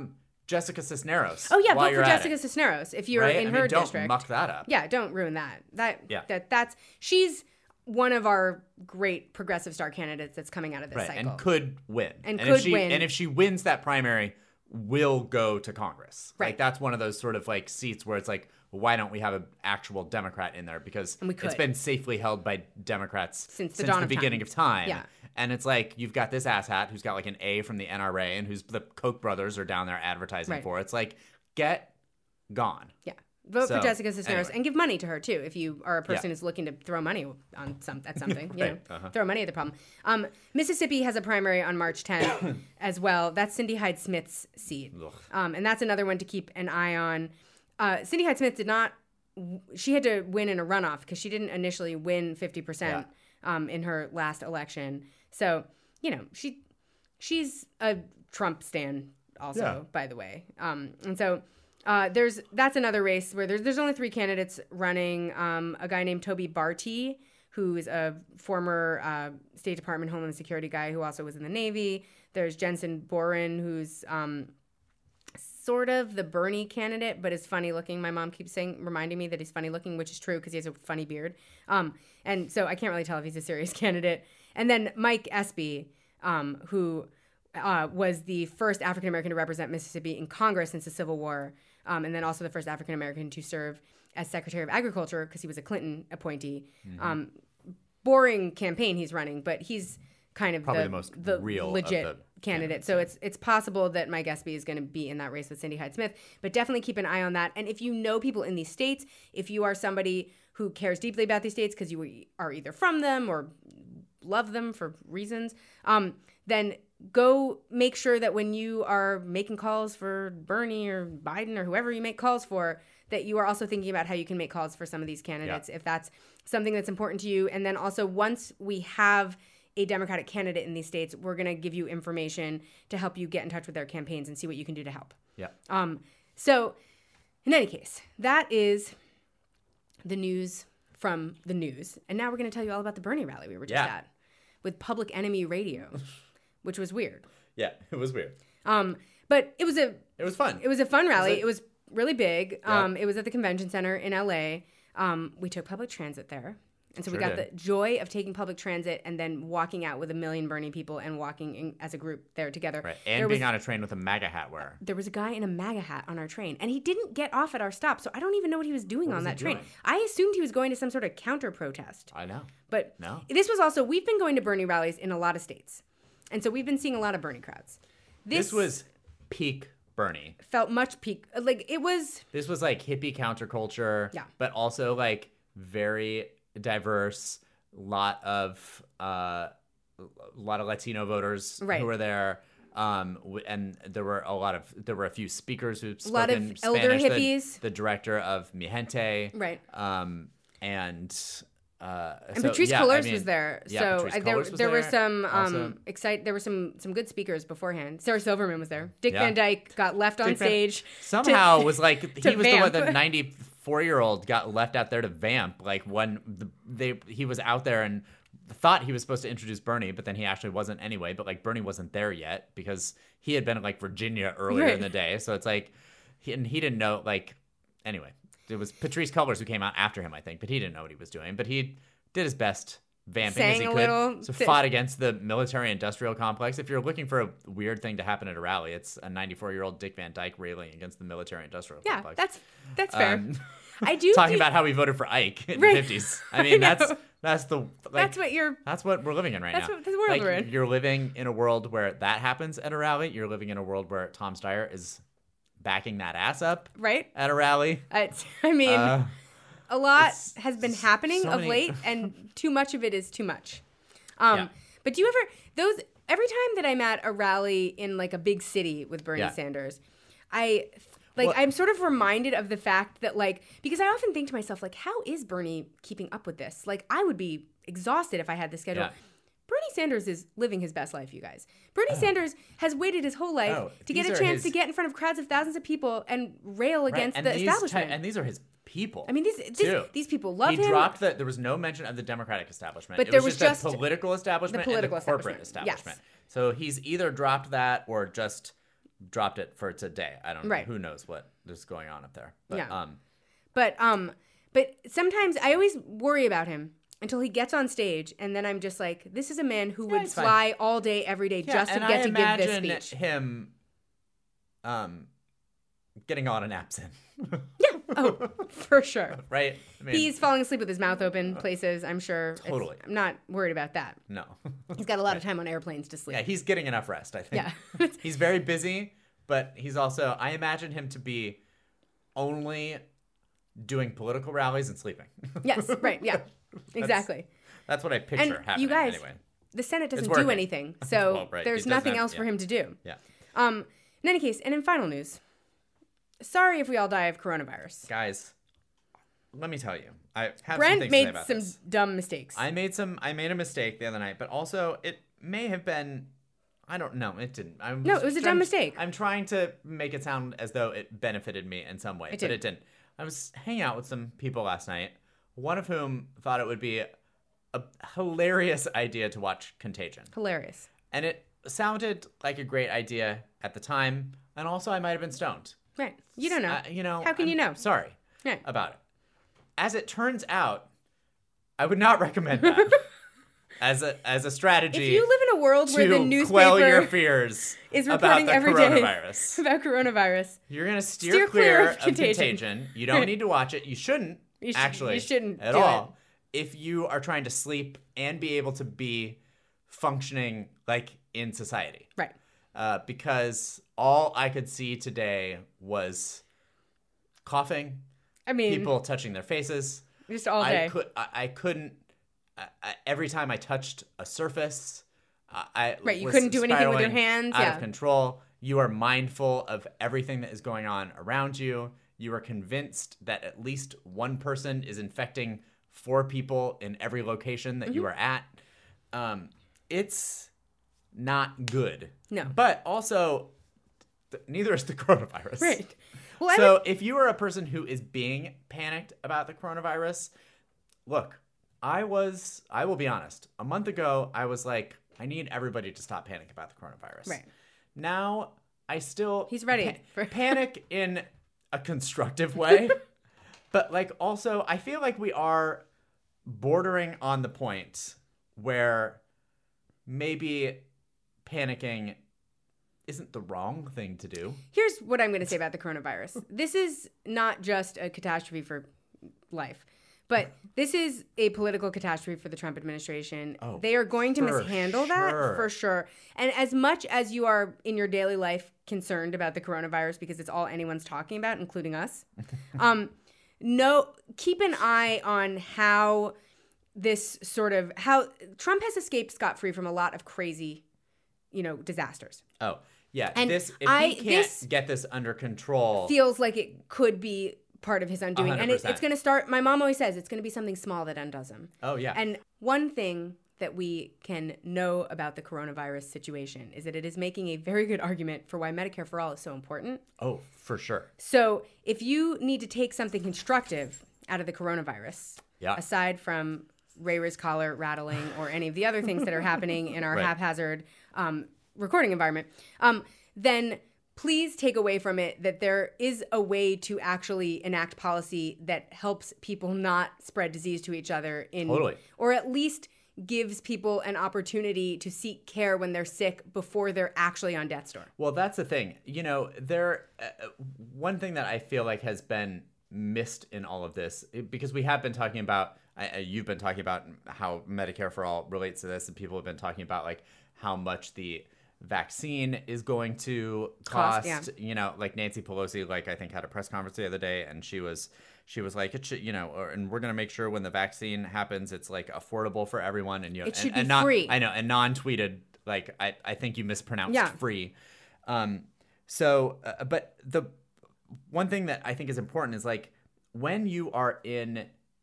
Jessica Cisneros. Oh yeah, while vote you're for at Jessica it, Cisneros if you're right? in I her mean, don't district. muck that up. Yeah, don't ruin that. That Yeah. that that's she's one of our great progressive star candidates that's coming out of this Right, cycle. and could win. And if could she, win. And if she wins that primary, will go to Congress. Right. Like that's one of those sort of like seats where it's like, why don't we have an actual Democrat in there? Because And we could. it's been safely held by Democrats Since the dawn of beginning time. of time. Yeah. And it's like you've got this asshat who's got like an A from the N R A and who's the Koch brothers are down there advertising Right. for. It's like, get gone. Yeah. Vote So, for Jessica Cisneros anyway. and give money to her too if you are a person Yeah. who's looking to throw money on some at something. You know, Right. Uh-huh. throw money at the problem. Um, Mississippi has a primary on March tenth as well. That's Cindy Hyde Smith's seat, um, and that's another one to keep an eye on. Uh, Cindy Hyde Smith did not. She had to win in a runoff because she didn't initially win fifty percent um, in her last election. So you know she she's a Trump stan also, Yeah. by the way, um, and so. Uh, there's that's another race where there's there's only three candidates running. Um, a guy named Toby Barty, who is a former uh, State Department Homeland Security guy who also was in the Navy. There's Jensen Boren, who's um, sort of the Bernie candidate, but is funny looking. My mom keeps saying, reminding me that he's funny looking, which is true because he has a funny beard. Um, and so I can't really tell if he's a serious candidate. And then Mike Espy, um, who uh, was the first African American to represent Mississippi in Congress since the Civil War. Um, and then also the first African American to serve as Secretary of Agriculture because he was a Clinton appointee. Mm-hmm. Um, boring campaign he's running, but he's kind of Probably the, the most the real of legit the candidate. So it's it's possible that Mike Espy is going to be in that race with Cindy Hyde Smith, but definitely keep an eye on that. And if you know people in these states, if you are somebody who cares deeply about these states because you are either from them or love them for reasons, um, then go make sure that when you are making calls for Bernie or Biden or whoever you make calls for, that you are also thinking about how you can make calls for some of these candidates, yeah. if that's something that's important to you. And then also once we have a Democratic candidate in these states, we're going to give you information to help you get in touch with their campaigns and see what you can do to help. Yeah. Um, so in any case, that is the news from the news. And now we're going to tell you all about the Bernie rally we were just Yeah. at with Public Enemy Radio. Which was weird. Yeah, it was weird. Um, but it was a It was fun. it was a fun rally. It It was, really big. Yeah. Um, it was at the convention center in L A. Um, we took public transit there, and so Sure we got did. the joy of taking public transit and then walking out with a million Bernie people and walking in, as a group there together. Right. And there being was, on a train with a MAGA hat wearer. there was a guy in a MAGA hat on our train, and he didn't get off at our stop, so I don't even know what he was doing What on was he that train. doing? I assumed he was going to some sort of counter protest. I know. But No. this was also, we've been going to Bernie rallies in a lot of states. And so we've been seeing a lot of Bernie crowds. This, was peak Bernie. Felt much peak. Like, it was, This was like hippie counterculture. Yeah. But also like very diverse. Lot of uh, a lot of Latino voters Right. who were there. Um, w- and there were a lot of there were a few speakers who spoke lot of in elder Spanish. The- hippies. The, director of Mi Gente. right. Um, and uh, And so, Patrice yeah, Cullors I mean, was there. yeah, so Patrice I, there, Cullors was there were there some also. um, excite. There were some some good speakers beforehand. Sarah Silverman was there. Dick Yeah. Van Dyke got left on Dick Van- stage. Somehow was like to he was the one, vamp. the ninety-four year old got left out there to vamp. Like when the, they he was out there and thought he was supposed to introduce Bernie, but then he actually wasn't anyway. But like Bernie wasn't there yet because he had been in like Virginia earlier Right. in the day. So it's like he and he didn't know. Like anyway, it was Patrice Cullors who came out after him, I think, but he didn't know what he was doing. But he did his best vamping as Sang he a could. little. So fought against the military industrial complex. If you're looking for a weird thing to happen at a rally, it's a ninety-four year old Dick Van Dyke railing against the military industrial Yeah, complex. that's that's fair. Um, I do talking think- about how he voted for Ike in Right. the fifties. I mean, I that's know. that's the like, that's what you're. that's what we're living in right That's now. what- that's the world like, we're in. You're living in a world where that happens at a rally. You're living in a world where Tom Steyer is backing that ass up Right. at a rally. It's, I mean, Uh, a lot it's has been happening so of many- late, and too much of it is too much. Um, Yeah. But do you ever those every time that I'm at a rally in like a big city with Bernie Yeah. Sanders, I like Well- I'm sort of reminded of the fact that like because I often think to myself like how is Bernie keeping up with this? Like I would be exhausted if I had this schedule. Yeah. Bernie Sanders is living his best life, you guys. Bernie Sanders has waited his whole life Oh, to get these a are chance his- to get in front of crowds of thousands of people and rail right, against and the these establishment. ty- and these are his people. I mean, these this, too. these people love he him. dropped that. There was no mention of the Democratic establishment. But it there was was just, just the political establishment the political and the corporate establishment. establishment. Yes. So he's either dropped that or just dropped it for today. I don't know. Right. Who knows what is going on up there. But, Yeah. um, But um, but sometimes I always worry about him until he gets on stage, and then I'm just like, this is a man who Yeah, would he's fine. fly all day, every day, yeah, just to and get I to give this imagine speech. him um, getting on an absinthe. Yeah. Oh, for sure. Right? I mean, He's falling asleep with his mouth open places, I'm sure. It's- Totally. I'm not worried about that. no. He's got a lot of time on airplanes to sleep. Yeah, he's getting enough rest, I think. Yeah. He's very busy, but he's also, I imagine him to be only doing political rallies and sleeping. Yes, right. Yeah. Exactly. That's what I picture And happening you guys, anyway. the Senate doesn't working. do anything, so Well, right. there's It doesn't nothing have- else for yeah. him to do. Yeah. Um, in any case, and in final news, sorry if we all die of coronavirus. Guys, let me tell you. I have some Brent things to say made about some this. dumb mistakes. I made some I made a mistake the other night, but also it may have been I don't know, it didn't. I No, it was a dumb trying- mistake. I'm trying to make it sound as though it benefited me in some way, It but didn't. it didn't. I was hanging out with some people last night, one of whom thought it would be a, a hilarious idea to watch Contagion. Hilarious. And it sounded like a great idea at the time, and also I might have been stoned. Right. You don't know. Uh, you know, How can I'm you know? Sorry Right. about it. As it turns out, I would not recommend that as a as a strategy. If you live in a world where the to quell your newspaper fears is about reporting the every day coronavirus, about coronavirus, you're gonna steer, Steer clear, clear of of contagion. Contagion. You don't need to watch it. You shouldn't. You sh- actually. you shouldn't at do all. If you are trying to sleep and be able to be functioning like in society, right? uh, because all I could see today was coughing, I mean, people touching their faces. just all day. I could. I, I couldn't. I, I, every time I touched a surface, I, I Right, you was couldn't do anything with your spiraling hands, Out yeah. of control. You are mindful of everything that is going on around you. You are convinced that at least one person is infecting four people in every location that you Mm-hmm. are at. Um, it's not good. No. But also, th- neither is the coronavirus. Right. Well, I So would- if you are a person who is being panicked about the coronavirus, look, I was, I will be honest, a month ago, I was like, I need everybody to stop panicking about the coronavirus. Right. Now, I still... He's ready pa- for- panic in a constructive way. But like also, I feel like we are bordering on the point where maybe panicking isn't the wrong thing to do. Here's what I'm going to say about the coronavirus. This is not just a catastrophe for life, but this is a political catastrophe for the Trump administration. Oh, they are going to for mishandle that sure. for sure. And as much as you are in your daily life concerned about the coronavirus because it's all anyone's talking about, including us, um, no, keep an eye on how this sort of how Trump has escaped scot-free from a lot of crazy, you know, disasters. Oh, yeah. And this if I- he can't this get this under control. Feels like it could be part of his undoing. one hundred And it, percent. it's going to start, my mom always says, it's going to be something small that undoes him. oh, yeah. And one thing that we can know about the coronavirus situation is that it is making a very good argument for why Medicare for All is so important. oh, for sure. So if you need to take something constructive out of the coronavirus, Yeah. aside from Ray Ray's collar rattling or any of the other things that are happening in our Right. haphazard um, recording environment, um, then please take away from it that there is a way to actually enact policy that helps people not spread disease to each other in Totally. or at least gives people an opportunity to seek care when they're sick before they're actually on death's door. Well, that's the thing. You know, there. Uh, one thing that I feel like has been missed in all of this, because we have been talking about, uh, you've been talking about how Medicare for All relates to this, and people have been talking about like how much the vaccine is going to cost. Cost, yeah. You know, like Nancy Pelosi, like I think had a press conference the other day, and she was she was like, it should, you know, or, and we're gonna make sure when the vaccine happens, it's like affordable for everyone, and you know, It should and, be and not, free. I know, and non-tweeted. Like I, I think you mispronounced Yeah. free. Um, so, uh, but the one thing that I think is important is like when you are in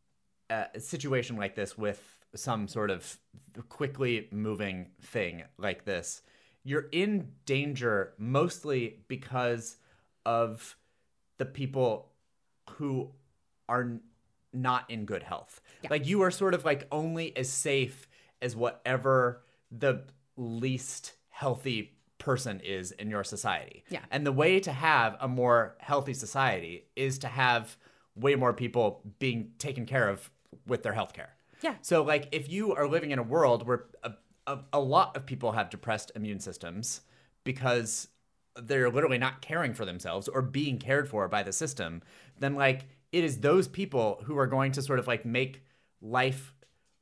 a situation like this with some sort of quickly moving thing like this, you're in danger mostly because of the people who are n- not in good health. Yeah. Like you are sort of like only as safe as whatever the least healthy person is in your society. Yeah. And the way to have a more healthy society is to have way more people being taken care of with their healthcare. Yeah. So, like, if you are living in a world where a, a, a lot of people have depressed immune systems because they're literally not caring for themselves or being cared for by the system, then, like, it is those people who are going to sort of, like, make life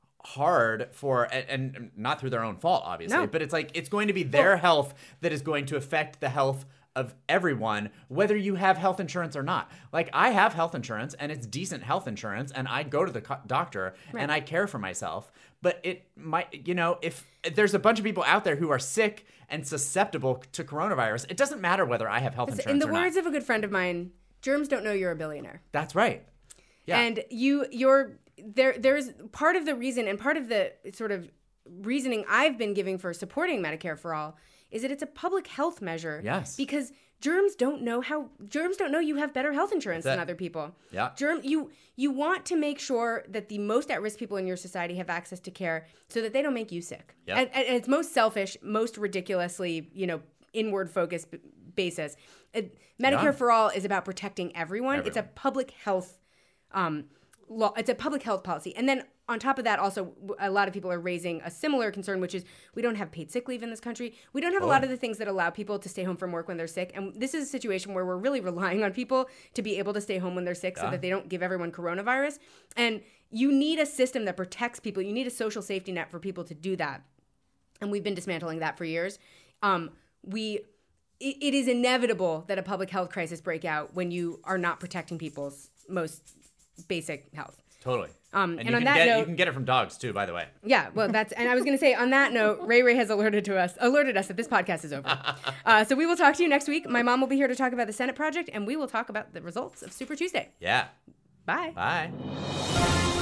hard for, and, and not through their own fault, obviously, No. but it's like, it's going to be their Well, health that is going to affect the health of everyone, whether you have health insurance or not. Like, I have health insurance, and it's decent health insurance, and I go to the co- doctor Right. and I care for myself. But it might, you know, if, if there's a bunch of people out there who are sick and susceptible to coronavirus, it doesn't matter whether I have health In insurance the or words not. of a good friend of mine, germs don't know you're a billionaire. That's right. Yeah. And you, you're there. There's part of the reason, and part of the sort of reasoning I've been giving for supporting Medicare for All is that it's a public health measure. Yes. Because germs don't know how germs don't know you have better health insurance That's than it. other people. Yeah. Germ you you want to make sure that the most at risk people in your society have access to care so that they don't make you sick. Yep. And, and it's most selfish, most ridiculously, you know, inward focused b- basis. Uh, Medicare Yeah. for All is about protecting everyone. Everyone. It's a public health um, law. It's a public health policy. And then on top of that, also, w- a lot of people are raising a similar concern, which is we don't have paid sick leave in this country. We don't have a lot Totally. of the things that allow people to stay home from work when they're sick. And this is a situation where we're really relying on people to be able to stay home when they're sick so Yeah. that they don't give everyone coronavirus. And you need a system that protects people. You need a social safety net for people to do that. And we've been dismantling that for years. Um, we... It, it is inevitable that a public health crisis break out when you are not protecting people's most basic health. Totally. Um, and and you on can that get, note- you can get it from dogs too, by the way. Yeah, well, that's, and I was going to say, on that note, Ray Ray has alerted to us, alerted us that this podcast is over. Uh, so we will talk to you next week. My mom will be here to talk about the Senate project, and we will talk about the results of Super Tuesday. Yeah. Bye. Bye.